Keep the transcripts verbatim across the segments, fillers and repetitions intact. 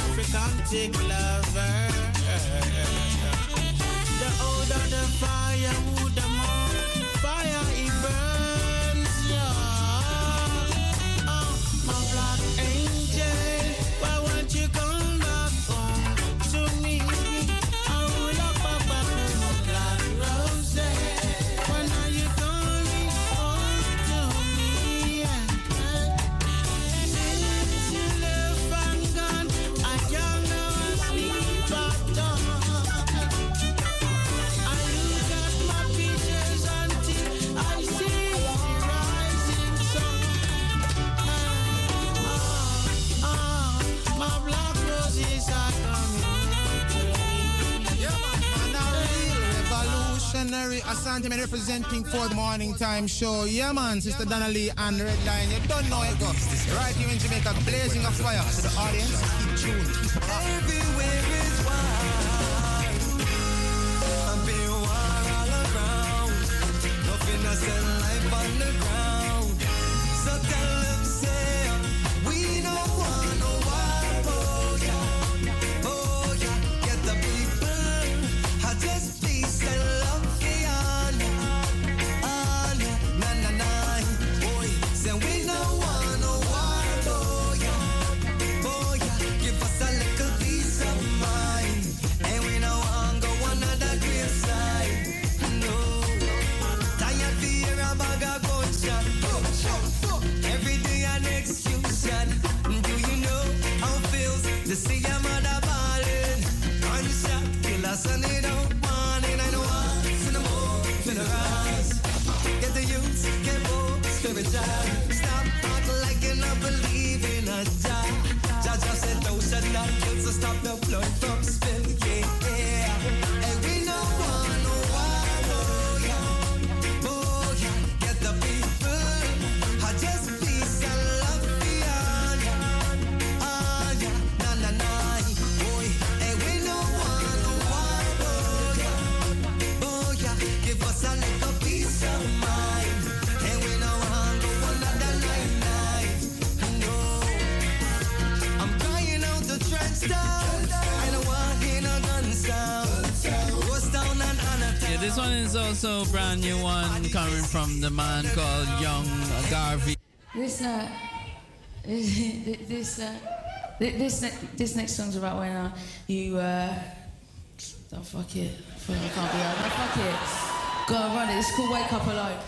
African tick lover. The older the firewood, the more fire it burns, yeah. Oh, my black angel, why won't you come back home to me? I will up back home, my black rose. When are you coming home to me? Since you left and gone, I can't go sleep at all. Asante man representing for the morning time show. Yeah man, Sister Donna Lee and Red Line. You don't know it go. Right here in Jamaica, blazing a fire. So the audience, keep tuned. Keep up. Everywhere is wild. I've been wild all around. Nothing I said life on the ground. So tell them say we don't want no wild. Oh yeah, oh yeah. Get the people. I just peace and love. To see your mother ballin', gunshot, kill us and they don't want it. I know what's in the mood, in the rise. Get the youth, get bold, spiritual. Stop acting like you not believe in a Jah. Jah just said thou shalt not kill, so stop the blood from spilling. Yeah, and we know one, no one, oh yeah, oh yeah. Get the people, I just peace and love beyond. Ah yeah. Give us a little peace of mind, and we know I'm go another night, night. No, I'm crying out the trench down. I don't want hear no gun sound. Goes down and on. Yeah, this one is also a brand new one coming from the man called Young Garvey. This uh, this uh, this this, this next song's about when uh, you uh, oh fuck it, fuck, I can't be out. No, fuck it. Go on, run it. It's called Wake Up Alone.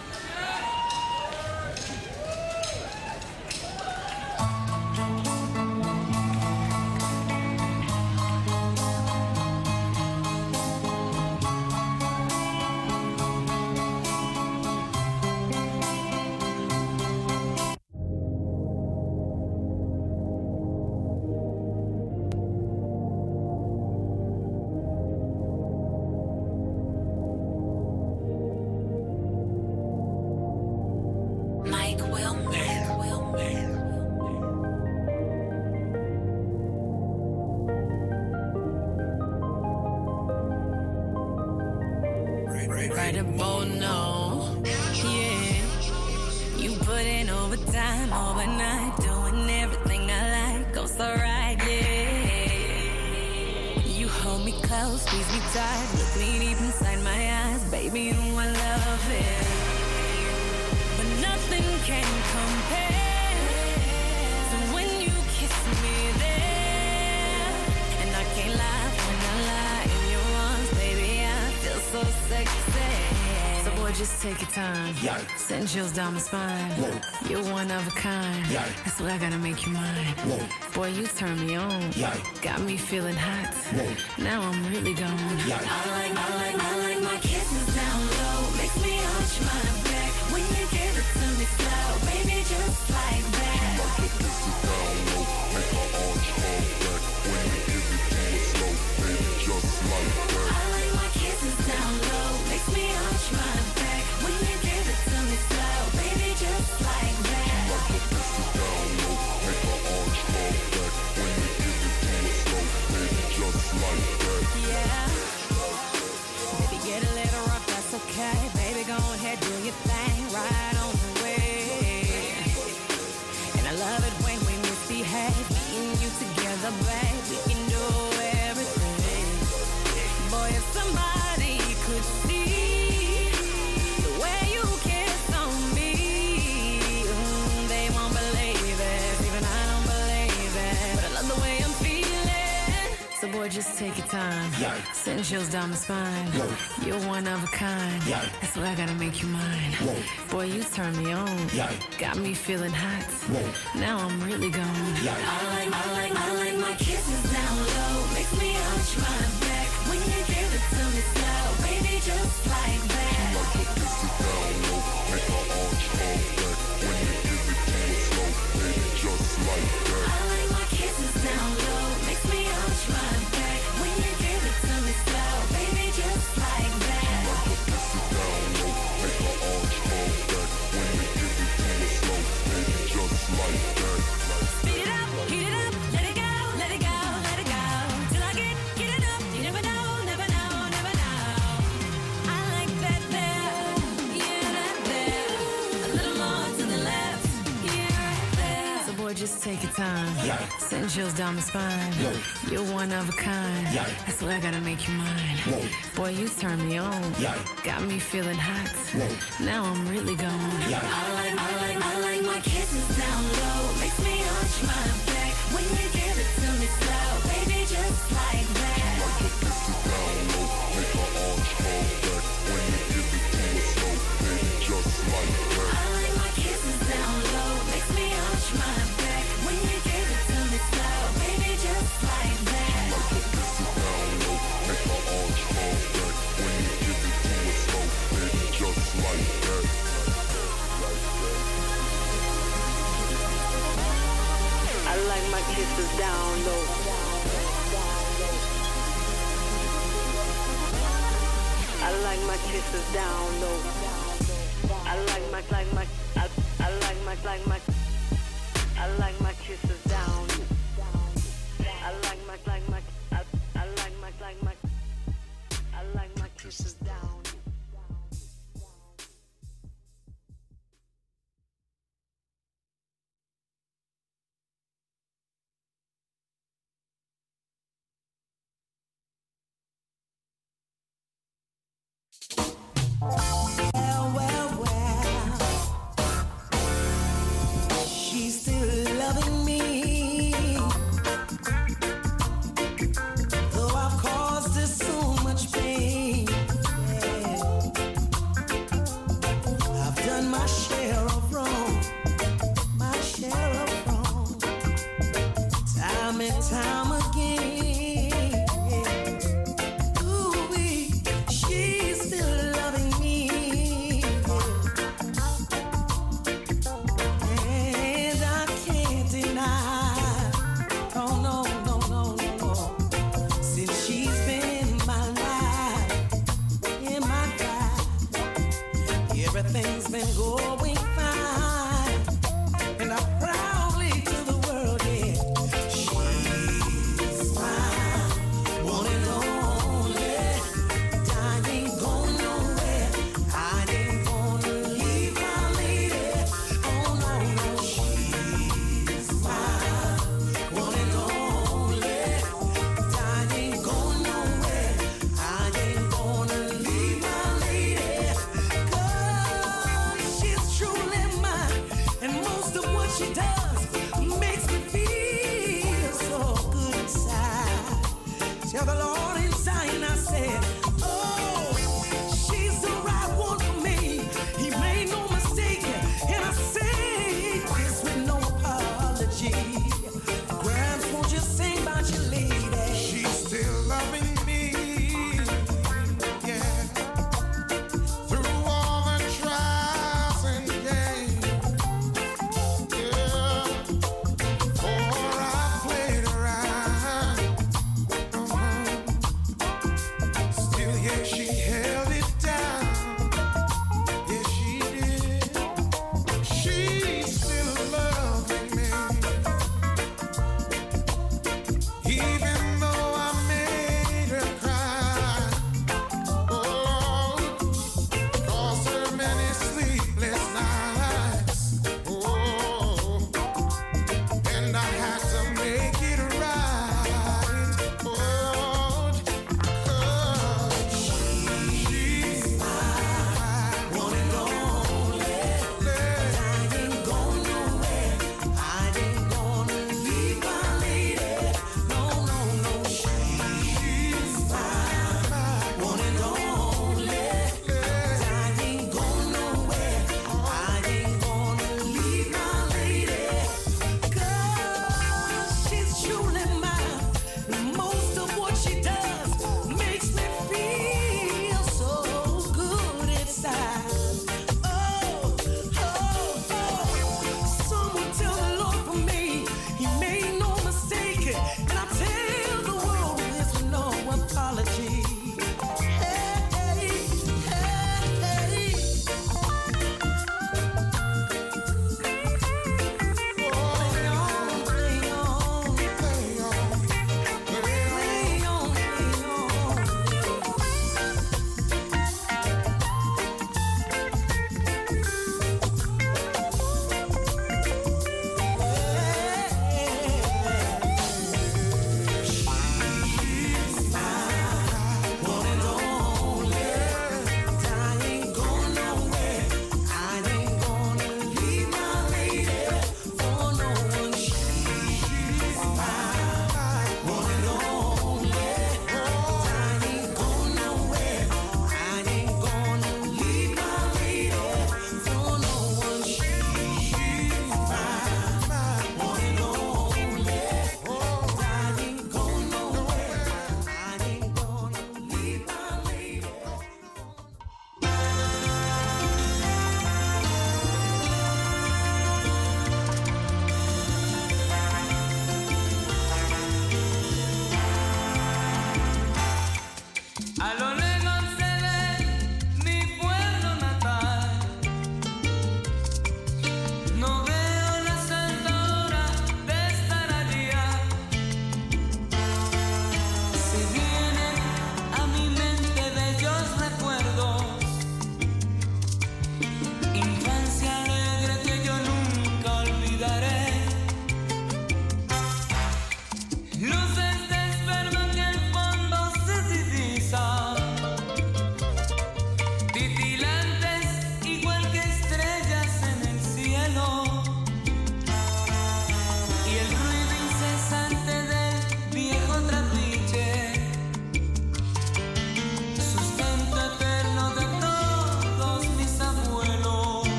Chills down my spine. Whoa. You're one of a kind. Yikes. That's why I gotta make you mine. Whoa. Boy, you turn me on. Yikes. Got me feeling hot. Whoa. Now I'm really gone. Yikes. I like, I like, I like my kisses down low. Makes me arch my back when you give it to me slow, baby, just like that. Like the kisses down low, make my arch my back when you give it to me slow, baby, just like that. I like my kisses down low. Makes me arch my back when you give it to me slow, baby, just like that. Like the kisses down low, make my arch my back when you give it to me slow, baby, just like that. Yeah. Baby, get a little rough, that's okay. Baby, go ahead, do your thing, right on the way. And I love it when we misbehave, me and you together, babe. just take your time. Sending chills down my spine. You're one of a kind. That's why I gotta make you mine. Boy, you turn me on. Got me feeling hot. Now I'm really gone. I like, I like, I like my kisses down low. Makes me arch my back when you give it to me slow. Baby, just like that. Like to kiss it down low. Make her arch her back when you give it to me slow. Baby, just like that. I like my kisses down low. Makes me arch my back when you give it to me slow. Baby, just like that. Like to kiss it down low. Make her arch her back when you give it to me slow. Baby, just like that. Speed it up, heat it up, let it go, let it go, let it go. Till I get, get it up, you never know, never know, never know. I like that there, yeah, that there. A little more to the left, yeah, right there. So boy, just take your time, sending chills down my spine. You're one of a kind, that's why I gotta make you mine. Boy, you turn me on, got me feeling hot. Now I'm really gone. I like, I like, I like my kisses down low. Makes me arch my back when you give it to me slow. Baby, just like that. Like to kiss it down low. Make her arch her back when you give it to me slow. Baby, just like that. I like my kisses down low. Makes me arch my back when you give it to me slow. Baby, just like that. Like to kiss it down low. Make her arch her back when you give it to me slow. Baby, just like that. I like my kisses down low. I like my kisses down low. I like my, like my, I, I like my, like my, I like my kisses down. I like my, like my, I, I like my, like my, I like my kisses down. Well, well, well, she's still loving me, though I've caused her so much pain. Yeah. I've done my share of wrong, my share of wrong, time and time again. Ooh, she's still loving me.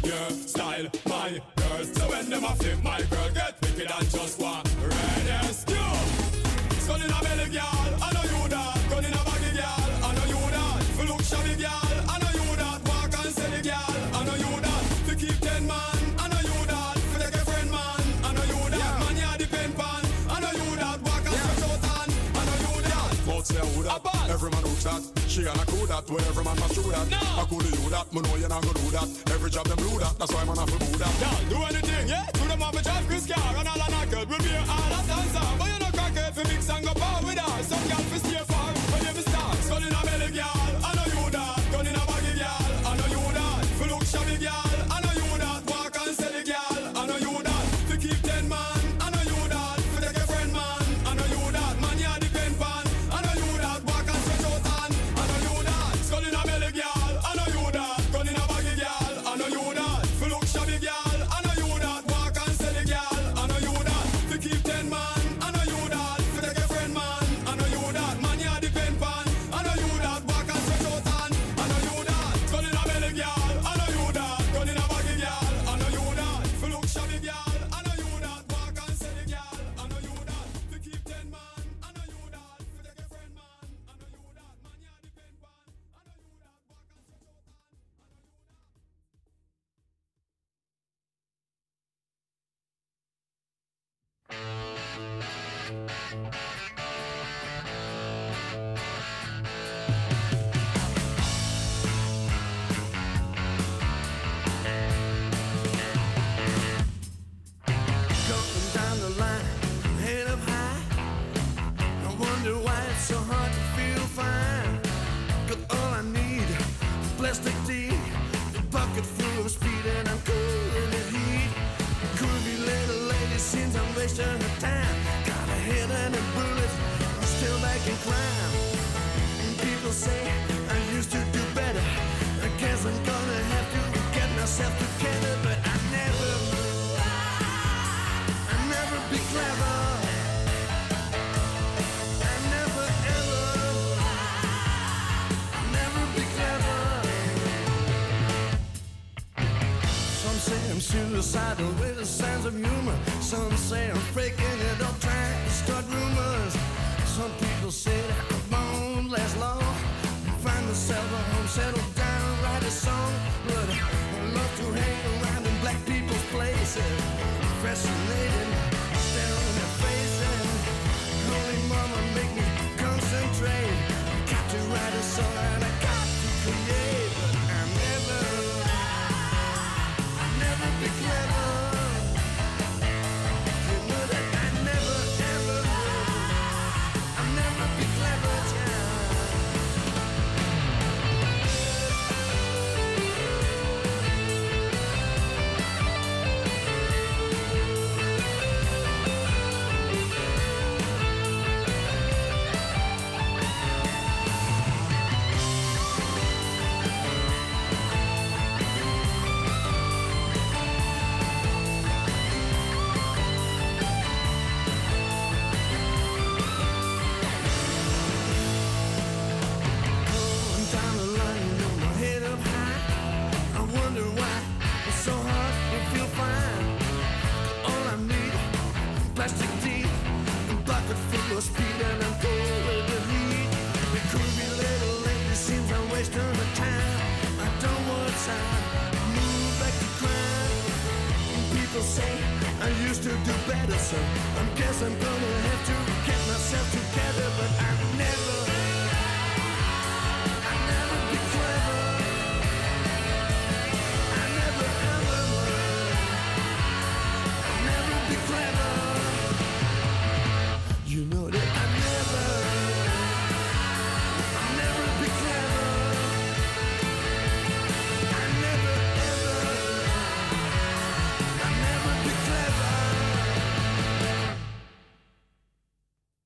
your style, my girl. So when them a flip, my girl get wicked and just one rescue. Gun in a belly, girl, I know you that. Gun in a baggy, girl, I know you that. For look shabby, girl, I know you that. Walk and sell it, girl, I know you that. To keep ten man, I know you that. For take a friend, man, I know you that. Yeah. Man, you depend pan, I know you that. Walk and stretch out hand, I know you that. Mouth say who that, every man who that. She and I cool that, where every man must do that. No. I could do that, me know you're not gonna do that. Every job them blue that, that's why man have to do that. Yeah, do anything, yeah. To them have a job, Chris car, and all a knocked. We'll be all a dancer, but you know crack it for mix and go power with her. Some girl for stay far, when you start. Gun in a belly, girl, I know you that. Gun in a baggy, girl, I know you that. For look shabby, girl, I know you that. Walk and sell it, girl, I know you that. To keep ten man, I know you that. For take a friend, man, I know you that. Man, you depend pan, I know you that. Walk and stretch out hand, I know you that. Gun in a belly, girl, I know you that. Gun in a baggy, girl, I know you that. For look shabby, girl, I know you that. Walk and sell it, girl, I know you that. To keep ten man, I know you that. For take a friend, man, I know you that. Man, you depend pan, I know you that. Walk and stretch out hand, I know you that. Gun in a belly, girl, I know you that. Gun in a baggy, girl, I know you that. For look shabby, girl, I know you that. Walk and sell it, girl, I know you that. To keep ten man, I know you that. For take a friend, man, I know you that. Man, you depend pan, I know you that. Walk and stretch out hand, I know you that. Going down the line, head up high. I wonder why it's so hard to feel fine. Got all I need, plastic tea, a bucket full of speed, and I'm cool in the heat. Groovy little lady seems I'm wasting her time. Got a head and a bullet, still back in climb. And people say I used to do better. I guess I'm gonna have to get myself together, but I never, I never be clever. I never ever, never be clever. Some say I'm suicidal with a sense of humor. Some say I'm faking it up, trying to start rumors. Some people say that I won't last long. Find myself a home, settle down, write a song. But I love to hang around in black people's places. Fascinating, staring in their faces. Holy mama, make me concentrate. Got to write a song and I got to create. But I never, I never be clever. You know that I never, ever, I'll never be clever, child. Going down the line, with my head up high. I wonder why it's so hard to feel fine. All I need, plastic tea, a bucket full of speed, and I'm cool with the heat. The groovy little lady seems I'm wasting her time. I don't want time, move back to crime. People say I used to do better, so I guess I'm gonna have to get myself together, but I never, I never be clever. I never ever, I never be clever. You know that I never, I never be clever. I never ever, I never be clever.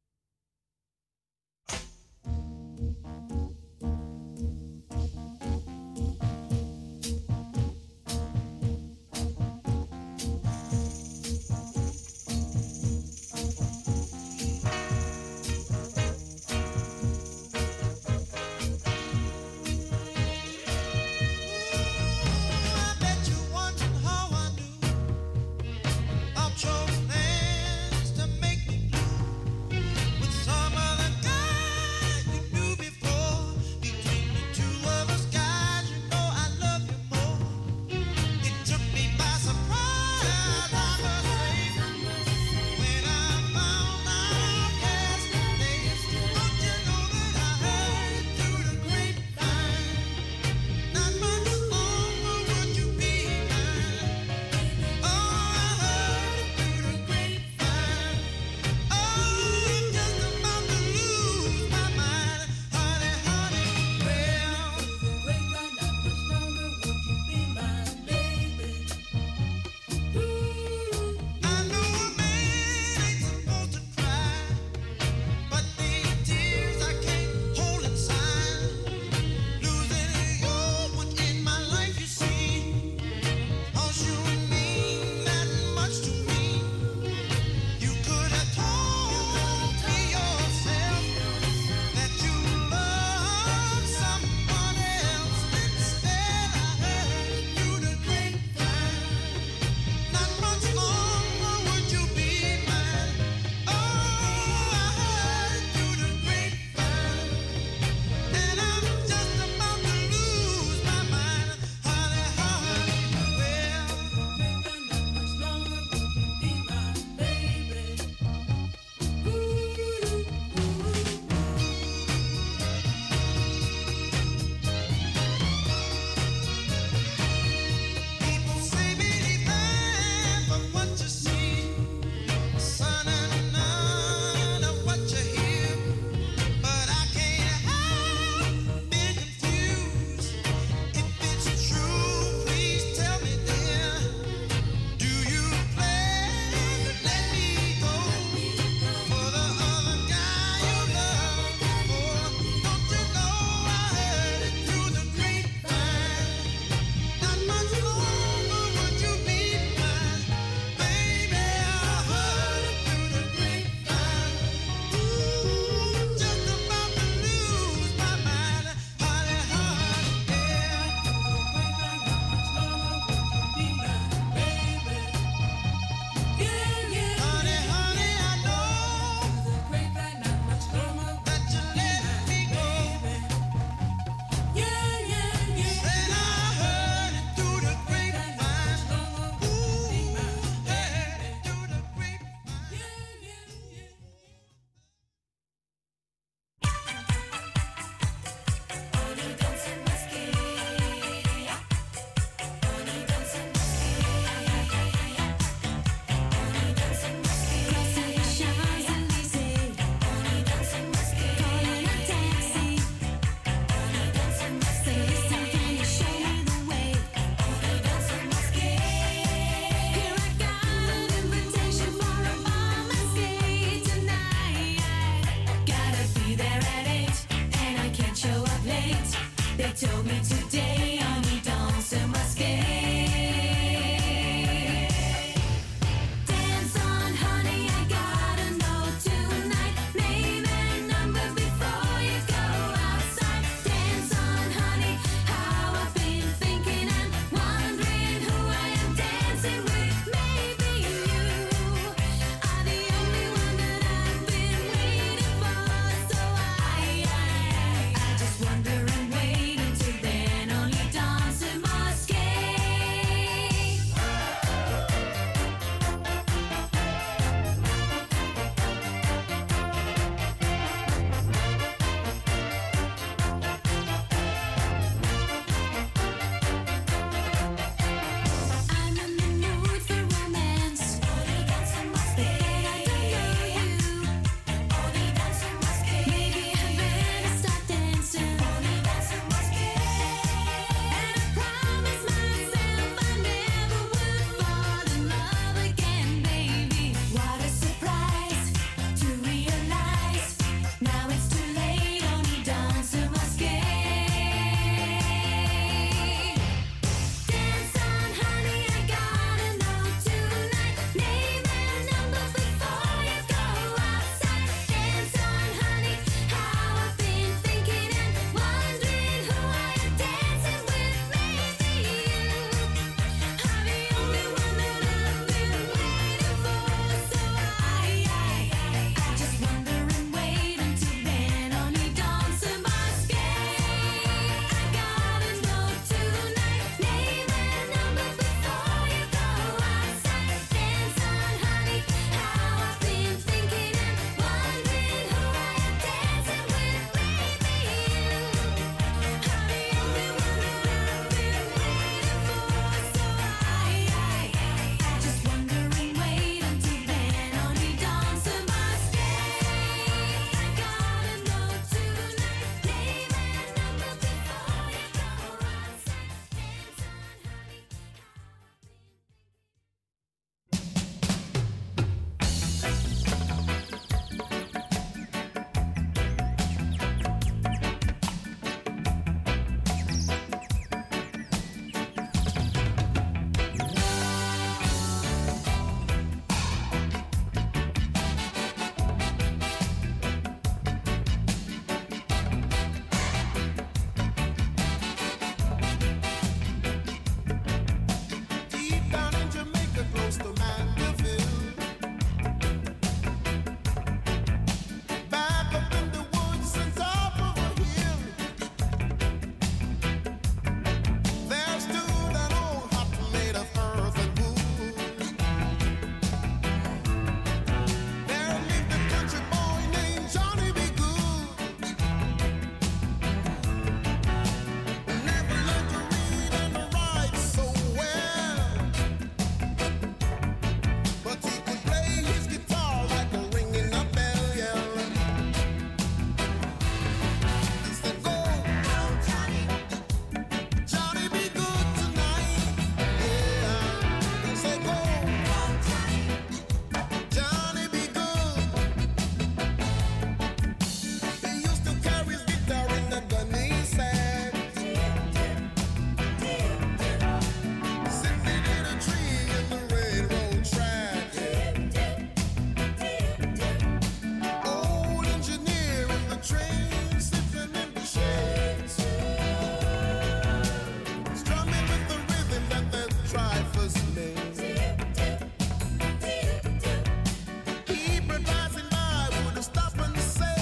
People passing by would stop and say,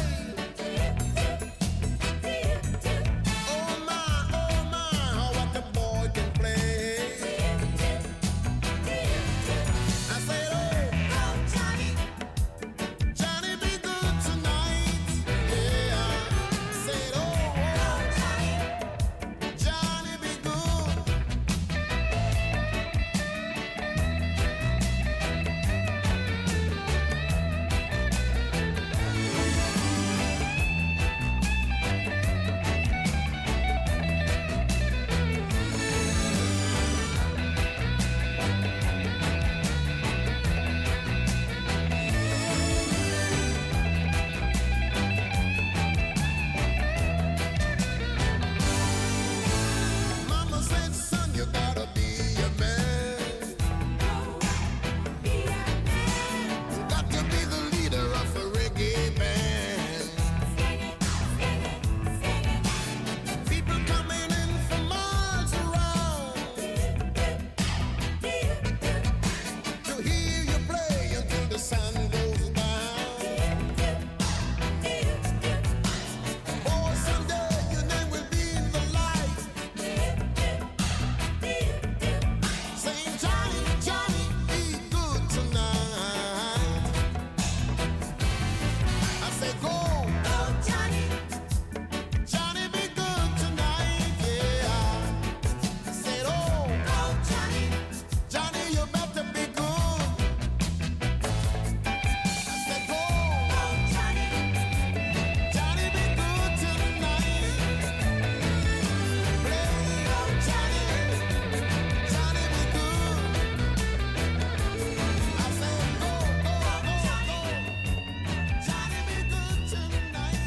oh my, oh my, how what the boy can play. I said, oh, oh Johnny, Johnny be good tonight. Yeah, I said, oh, oh Johnny, Johnny be good. Mama said, son, you gotta be a man. You got to be the leader of a reggae band. People coming in from miles around to hear you play until the sun goes down. Oh, someday your name will be in the light. Saying, Johnny, Johnny, be good tonight. I said, go, oh Johnny, Johnny, be good tonight, yeah. I said, oh, oh Johnny, Johnny, you better be good. I said, go, oh Johnny, Johnny, be good tonight. Play, oh Johnny, Johnny, be good. I said, go, go, go, go. Johnny, be good tonight.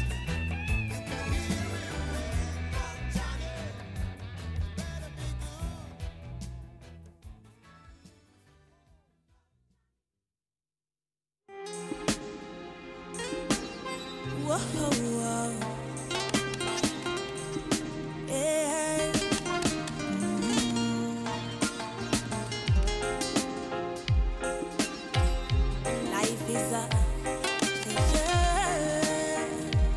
Whoa, whoa. Yeah. Mm. Life is a yeah.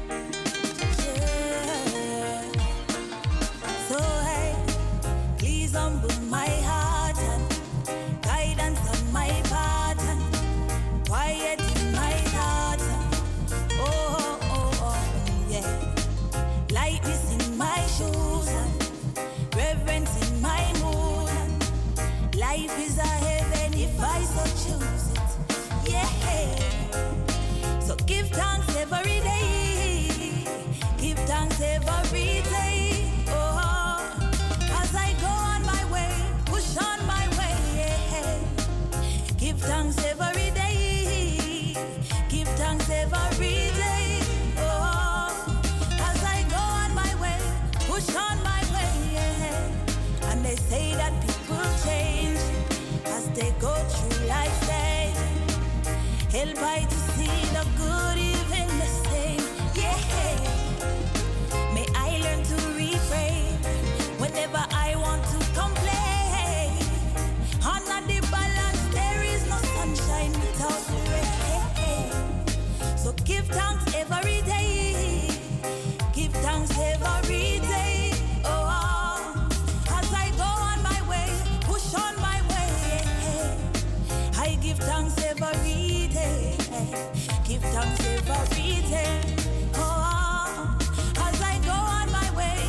So hey, please humble my heart and guidance on my path and quiet in my thoughts. Oh, oh, oh, yeah. Lightness in my shoes and reverence in my mood. And life is a heaven if I so choose it. Yeah. So give thanks every day. Give thanks every day. Oh, as I go on my way, push on my way. Yeah. Give thanks every day. Give thanks every day. Oh, as I go on my way, push on my way. Yeah. And they say that people change as they go through life stage. Help I to see the good even the same. Yeah. May I learn to refrain whenever I want to complain. Honor the balance, there is no sunshine without the rain. So give thanks every day. Give thanks every day. Oh, as I go on my way, push on my way. I give thanks every day. Give thanks every day. Oh, as I go on my way.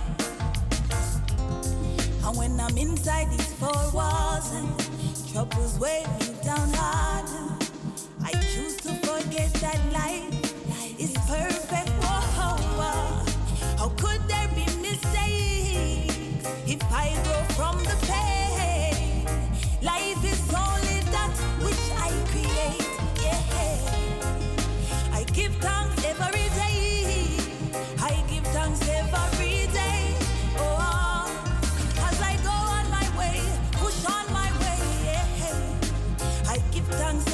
And when I'm inside these four walls and troubles weigh me down hard, I choose to forget that life is perfect. Whoa, whoa. How could there be mistakes if I grow from the pain? Life is only that which I create. Yeah. I give thanks every day. I give thanks every day. Oh, as I go on my way, push on my way. Yeah. I give thanks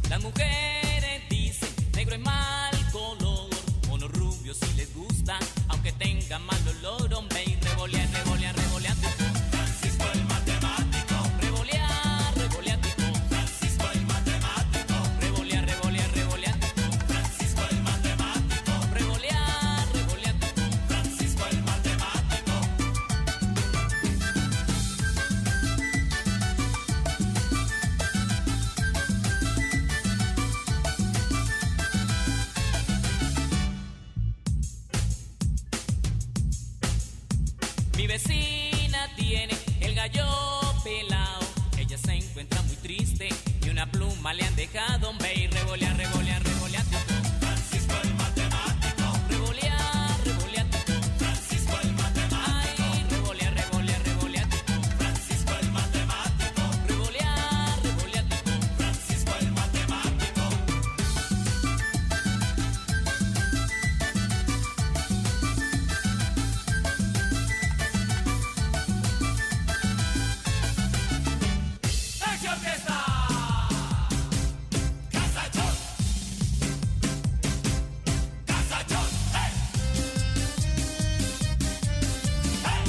Las mujeres dicen negro es mal color, monos rubios si les gusta, aunque tengan mal olor, hombre, y revolear, revolear, revolear. Francisco el matemático, revolear, revolear. Francisco el matemático, revolear, revolear, revolear. Francisco el matemático, revolear, revolear. Francisco el matemático. Mi vecina tiene el gallo pelado, ella se encuentra muy triste y una pluma le han dejado, hombre, y revolear, revolear, revolear. Francisco el matemático, revolear, revolear. Francisco el matemático, ay, revolear, revolear, revolear. Francisco el matemático, revolear, revolear. Francisco el matemático. ¡Taxi Orquesta! ¡Casachón! ¡Casachón! ¡Hey! ¡Hey!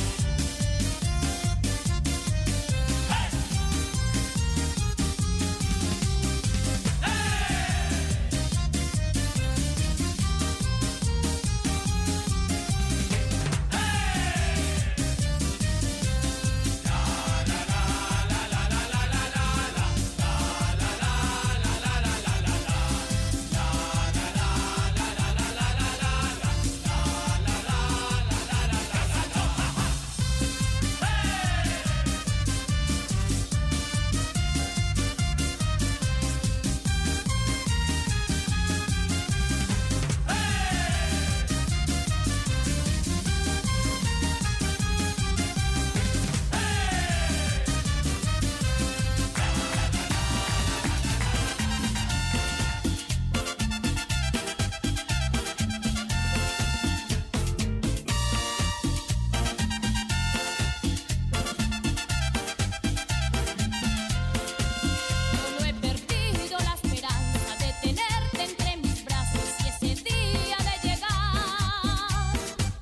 Yo no he perdido la esperanza de tenerte entre mis brazos y ese día de llegar.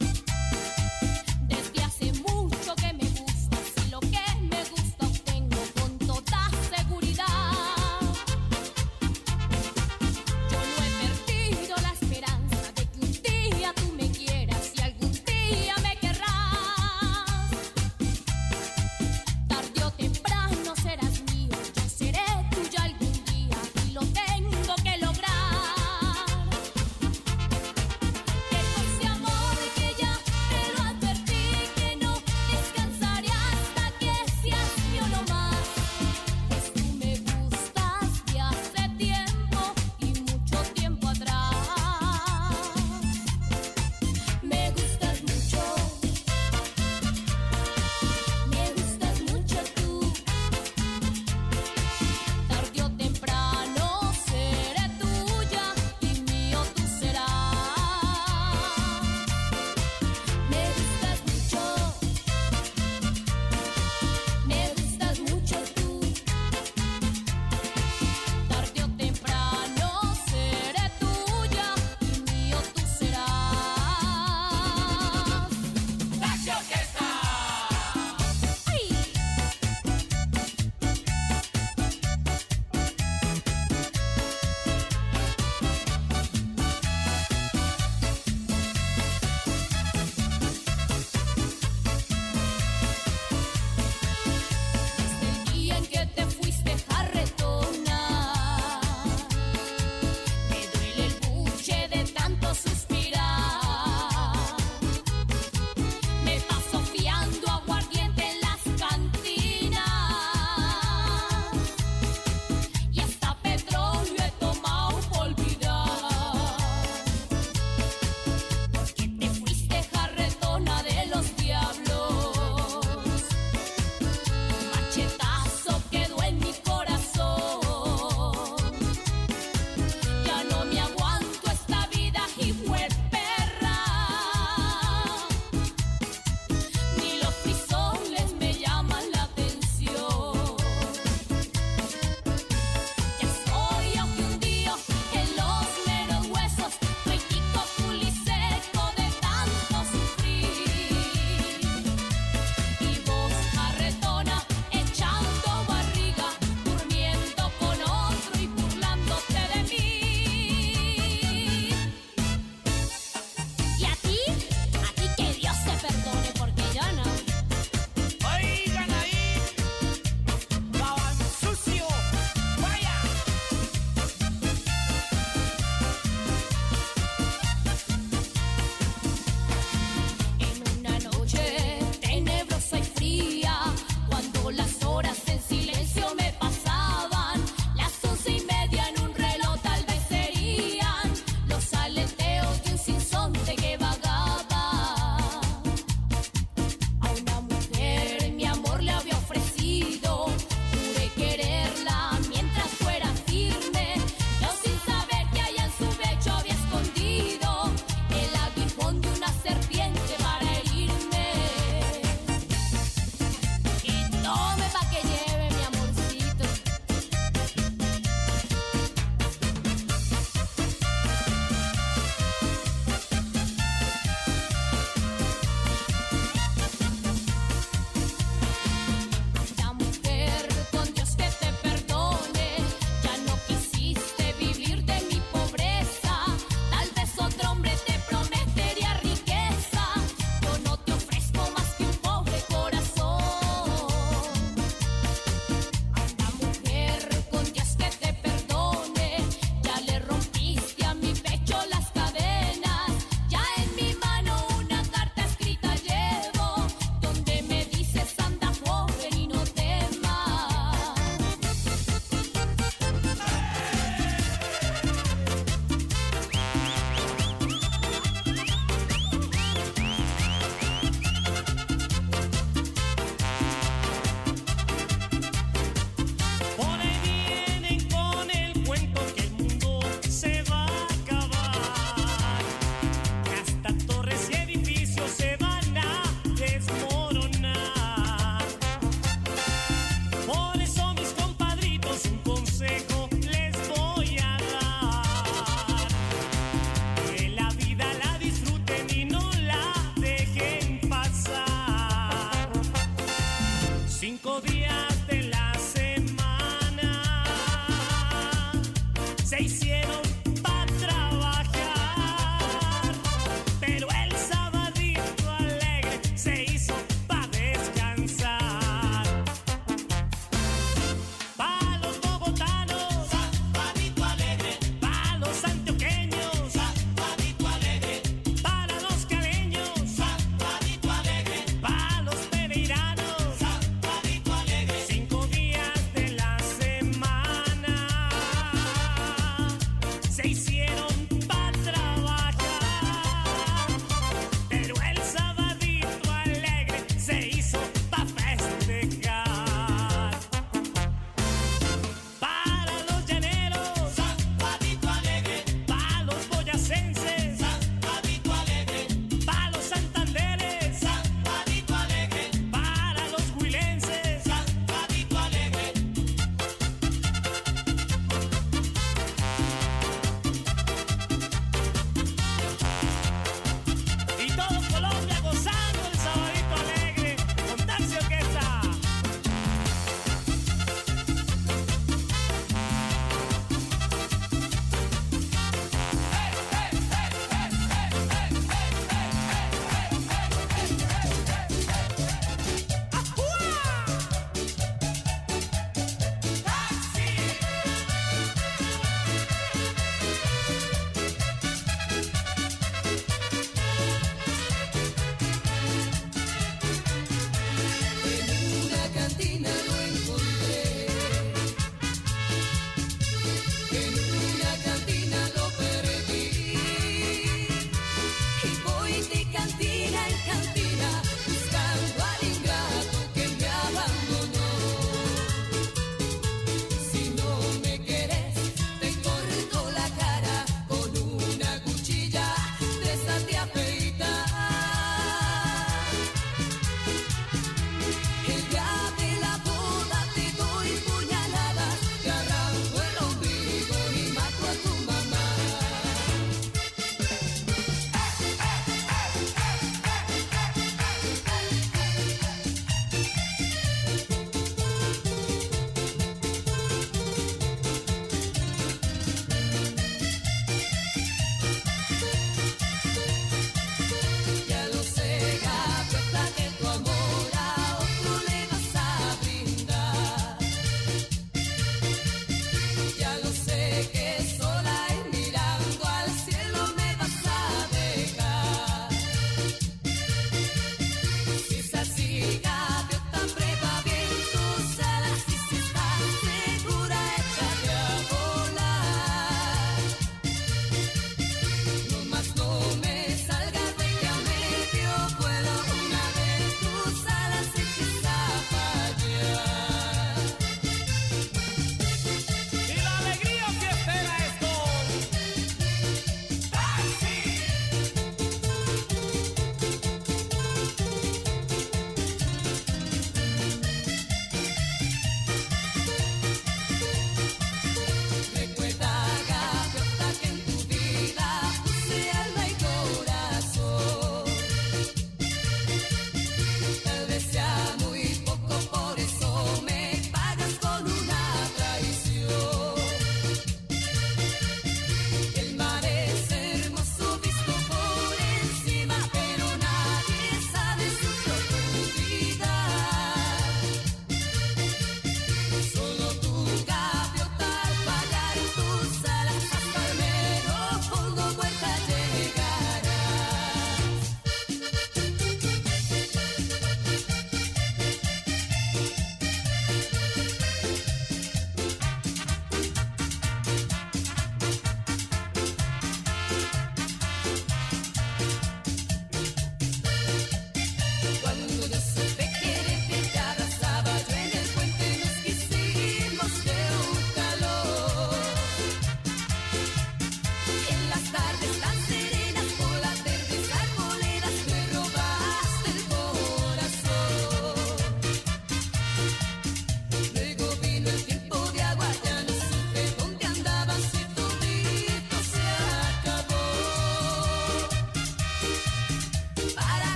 Desde hace mucho que me gustas y lo que me gusta obtengo con toda seguridad. Yo no he perdido la esperanza de que un día tú me quieras y algún día me querrás. Tarde o temprano serás mío, yo seré tuya algún día y lo tengo que lograr. Que con ese amor que ya te lo advertí, que no descansaré hasta que seas mío no más. Pues tú me gustas de hace tiempo y mucho tiempo atrás. Me gustas mucho, me gustas mucho tú. Tarde o temprano seré tuya y mío tú serás. Me gustas mucho, me gustas mucho tú. Tarde o temprano seré tuya y mío tú serás. ¡Taxi Orquesta! ¡Ay! Desde el día en que te fuiste jarretona, me duele el buche de tanto suspirar. Me paso fiando aguardiente en las cantinas y hasta petróleo he tomado por olvidar. Porque te fuiste jarretona de los diablos. Machetazo quedó en mi corazón. Ya no me aguanto esta vida, hijueperra. Ni los frisoles me llaman la atención. Ya estoy aunque un horas en silencio me pasaban, las once y media en un reloj tal vez serían los aleteos de un sinsonte que vagaba. A una mujer mi amor le había ofrecido, pude quererla mientras fuera firme, yo sin saber que allá en su pecho había escondido el aguijón de una serpiente para herirme. Y tome pa' que lleve mi amorcito. La mujer, con Dios que te perdone, ya no quisiste vivir de mi pobreza. Tal vez otro hombre te prometería riqueza. Yo no te ofrezco más que un pobre corazón. La mujer, con Dios que te perdone, ya le rompiste a mi pecho las cadenas. Ya en mi mano una carta escrita llevo, donde me dices anda joven y no temas. Por ahí vienen con el cuento que el mundo se va a acabar, que hasta torres y edificios se van a desmoronar. Por eso mis compadritos un consejo les voy a dar: que la vida la disfruten y no la dejen pasar. Cinco días de la semana se hicieron para trabajar, pero el sabadito alegre se hizo para descansar. Pa' los bogotanos, sabadito alegre. Pa' los antioqueños, sabadito alegre. Para los caleños, sabadito alegre. Pa' los pereiranos, sabadito alegre.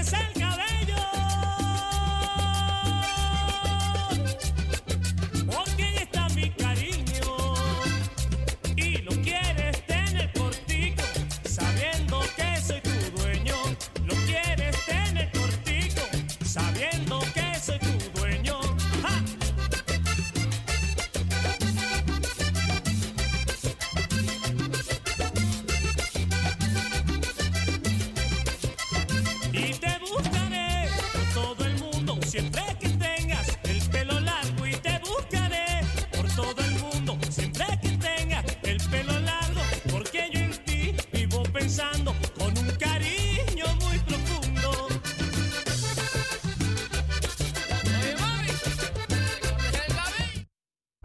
tienes el cabello, porque ahí está mi cariño y lo quieres tener cortico, sabiendo que soy tu dueño. Lo quieres tener cortico, sabiendo que soy tu dueño. ¡Ja! Y te